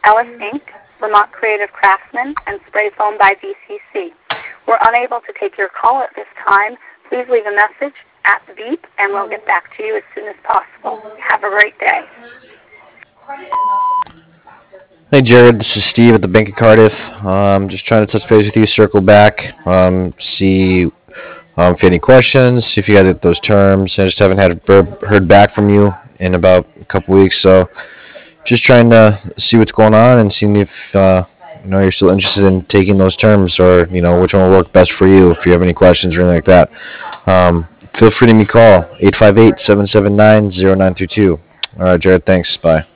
Ellis Inc., Vermont Creative Craftsman, and Spray Foam by VCC. We're unable to take your call at this time. Please leave a message at the beep, and we'll get back to you as soon as possible. Have a great day. Hey Jared, this is Steve at the Bank of Cardiff. Just trying to touch base with you, circle back, see if you had any questions, if you had those terms. I just haven't heard back from you in about a couple weeks, so just trying to see what's going on and seeing if you're still interested in taking those terms, or which one will work best for you. If you have any questions or anything like that, feel free to give me a call 858-779-0932. All right, Jared, thanks. Bye.